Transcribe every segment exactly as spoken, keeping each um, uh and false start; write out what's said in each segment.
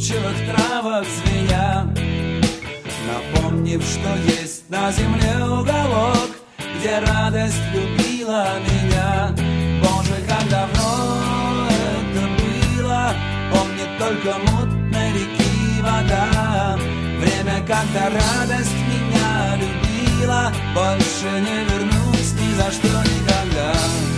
улыбчивых травах звеня, напомнив, что есть на земле уголок, где радость любила меня. Боже, как давно это было, помнит только мутной реки вода. Время, когда радость меня любила, больше не вернусь ни за что никогда.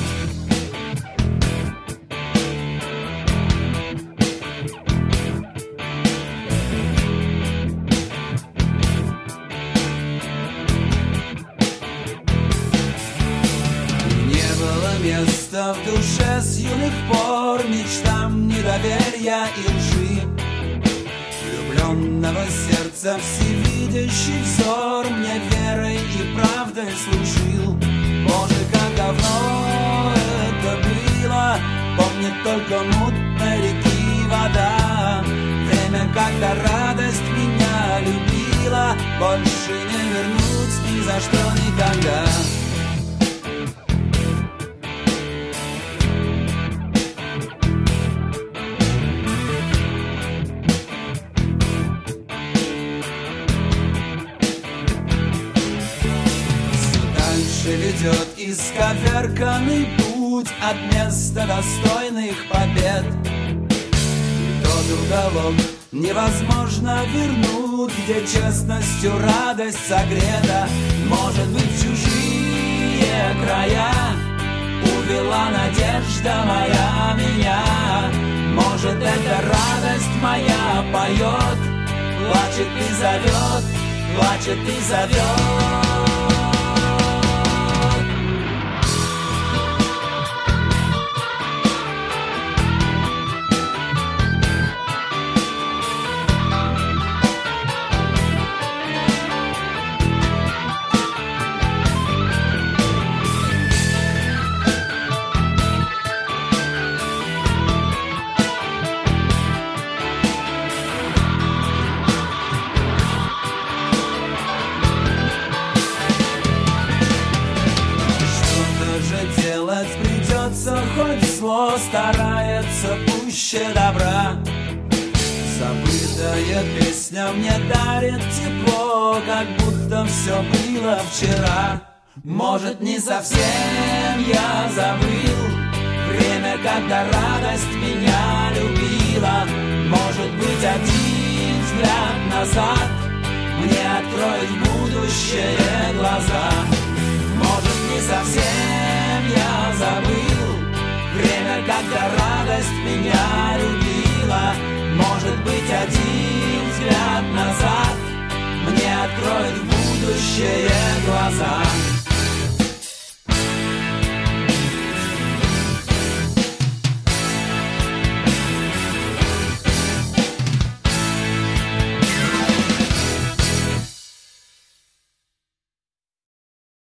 Место в душе с юных пор мечтам недоверия и лжи, влюбленного сердца всевидящий взор мне верой и правдой служил. Боже, как давно это было, помнит только мутной реки вода. Время, когда радость меня любила, больше не вернуть ни за что никогда. Ведет исковерканный путь от места достойных побед. Тот уголок невозможно вернуть, где честностью радость согрета. Может быть, в чужие края увела надежда моя меня. Может, эта радость моя поет, плачет и зовет, плачет и зовет. Хоть зло старается пуще добра. Забытая песня мне дарит тепло, как будто все было вчера. Может, не совсем я забыл время, когда радость меня любила. Может быть, один взгляд назад мне откроет будущее глаза. Может, не совсем я забыл время, когда радость меня любила. Может быть, один взгляд назад мне откроет будущее глаза.